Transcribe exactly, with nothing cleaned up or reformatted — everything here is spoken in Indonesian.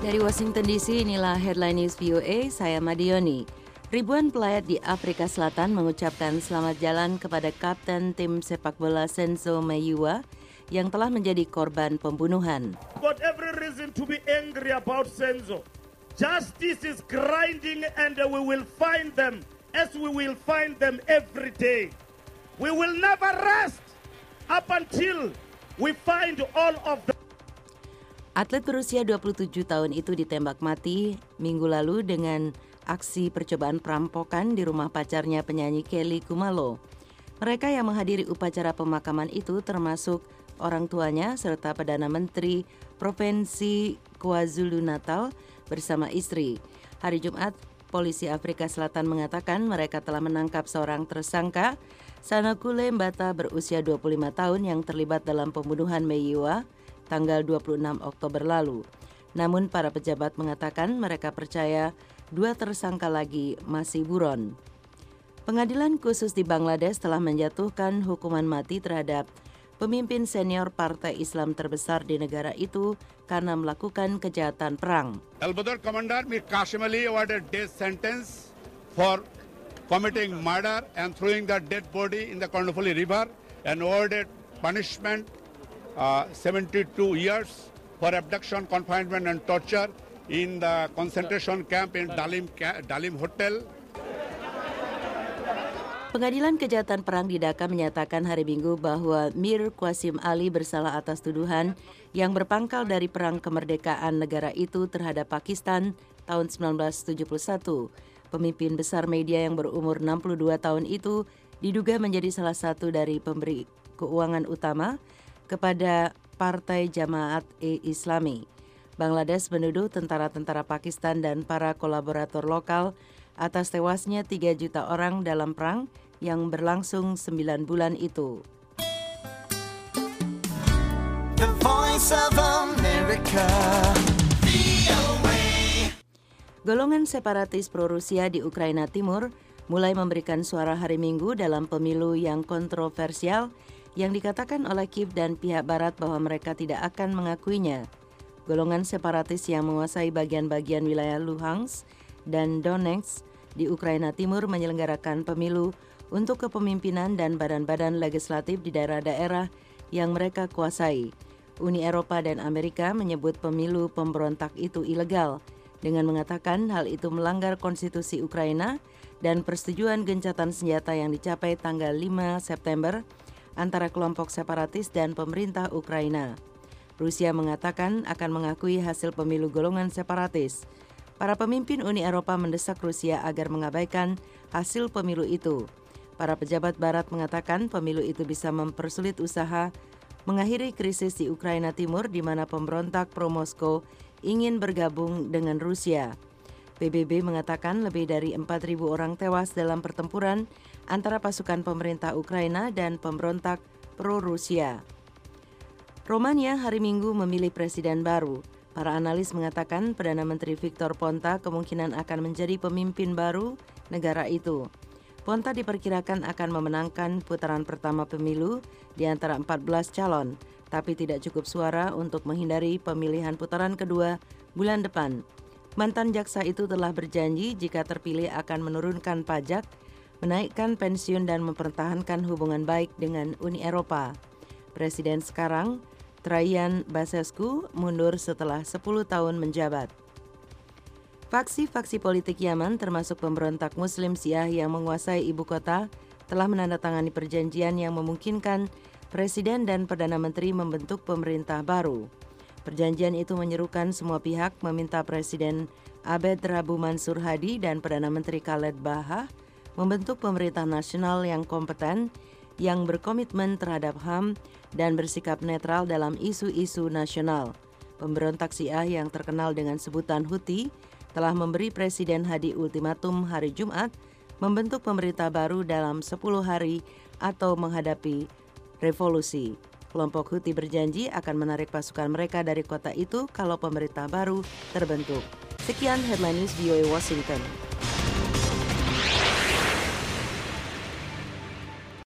Dari Washington D C, inilah Headline News V O A, saya Madioni. Ribuan pelayat di Afrika Selatan mengucapkan selamat jalan kepada kapten tim sepak bola Senzo Meyiwa yang telah menjadi korban pembunuhan. Got every reason to be angry about Senzo. Justice is grinding and we will find them as we will find them every day. We will never rest up until we find all of them. Atlet berusia dua puluh tujuh tahun itu ditembak mati minggu lalu dengan aksi percobaan perampokan di rumah pacarnya penyanyi Kelly Khumalo. Mereka yang menghadiri upacara pemakaman itu termasuk orang tuanya serta Perdana Menteri Provinsi KwaZulu-Natal bersama istri. Hari Jumat, polisi Afrika Selatan mengatakan mereka telah menangkap seorang tersangka, Sanakule Mbata berusia dua puluh lima tahun yang terlibat dalam pembunuhan Meyiwa tanggal dua puluh enam Oktober lalu. Namun para pejabat mengatakan mereka percaya dua tersangka lagi masih buron. Pengadilan khusus di Bangladesh telah menjatuhkan hukuman mati terhadap pemimpin senior partai Islam terbesar di negara itu karena melakukan kejahatan perang. Al-Badr Commander Mir Qasim Ali awarded death sentence for committing murder and throwing the dead body in the Kornofuli River and awarded punishment Uh, seventy-two years for abduction, confinement and torture in the concentration camp in Dalim, Dalim Hotel. Pengadilan Kejahatan Perang di Dhaka menyatakan hari Minggu bahwa Mir Qasim Ali bersalah atas tuduhan yang berpangkal dari perang kemerdekaan negara itu terhadap Pakistan tahun sembilan belas tujuh puluh satu. Pemimpin besar media yang berumur enam puluh dua tahun itu diduga menjadi salah satu dari pemberi keuangan utama kepada Partai Jamaat-e-Islami. Bangladesh menuduh tentara-tentara Pakistan dan para kolaborator lokal atas tewasnya tiga juta orang dalam perang yang berlangsung sembilan bulan itu. The Voice of America. Golongan separatis pro-Rusia di Ukraina Timur mulai memberikan suara hari Minggu dalam pemilu yang kontroversial yang dikatakan oleh Kiev dan pihak barat bahwa mereka tidak akan mengakuinya. Golongan separatis yang menguasai bagian-bagian wilayah Luhansk dan Donetsk di Ukraina Timur menyelenggarakan pemilu untuk kepemimpinan dan badan-badan legislatif di daerah-daerah yang mereka kuasai. Uni Eropa dan Amerika menyebut pemilu pemberontak itu ilegal dengan mengatakan hal itu melanggar konstitusi Ukraina dan persetujuan gencatan senjata yang dicapai tanggal lima September antara kelompok separatis dan pemerintah Ukraina. Rusia mengatakan akan mengakui hasil pemilu golongan separatis. Para pemimpin Uni Eropa mendesak Rusia agar mengabaikan hasil pemilu itu. Para pejabat barat mengatakan pemilu itu bisa mempersulit usaha mengakhiri krisis di Ukraina Timur di mana pemberontak pro-Moskow ingin bergabung dengan Rusia. P B B mengatakan lebih dari empat ribu orang tewas dalam pertempuran antara pasukan pemerintah Ukraina dan pemberontak pro-Rusia. Romania hari Minggu memilih presiden baru. Para analis mengatakan Perdana Menteri Victor Ponta kemungkinan akan menjadi pemimpin baru negara itu. Ponta diperkirakan akan memenangkan putaran pertama pemilu di antara empat belas calon, tapi tidak cukup suara untuk menghindari pemilihan putaran kedua bulan depan. Mantan jaksa itu telah berjanji jika terpilih akan menurunkan pajak, menaikkan pensiun dan mempertahankan hubungan baik dengan Uni Eropa. Presiden sekarang, Traian Basescu, mundur setelah sepuluh tahun menjabat. Faksi-faksi politik Yaman termasuk pemberontak Muslim Syiah yang menguasai ibu kota telah menandatangani perjanjian yang memungkinkan Presiden dan Perdana Menteri membentuk pemerintah baru. Perjanjian itu menyerukan semua pihak meminta Presiden Abed Rabu Mansur Hadi dan Perdana Menteri Khaled Bahah membentuk pemerintah nasional yang kompeten, yang berkomitmen terhadap H A M dan bersikap netral dalam isu-isu nasional. Pemberontak Syiah yang terkenal dengan sebutan Houthi telah memberi Presiden Hadi ultimatum hari Jumat membentuk pemerintah baru dalam sepuluh hari atau menghadapi revolusi. Kelompok Houthi berjanji akan menarik pasukan mereka dari kota itu kalau pemerintah baru terbentuk. Sekian Headline News V O A Washington.